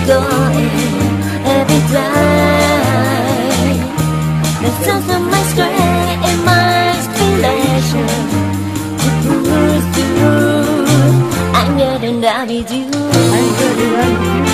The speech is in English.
going every day. The sounds of my strength and my inspiration to push through. I'm getting down with you.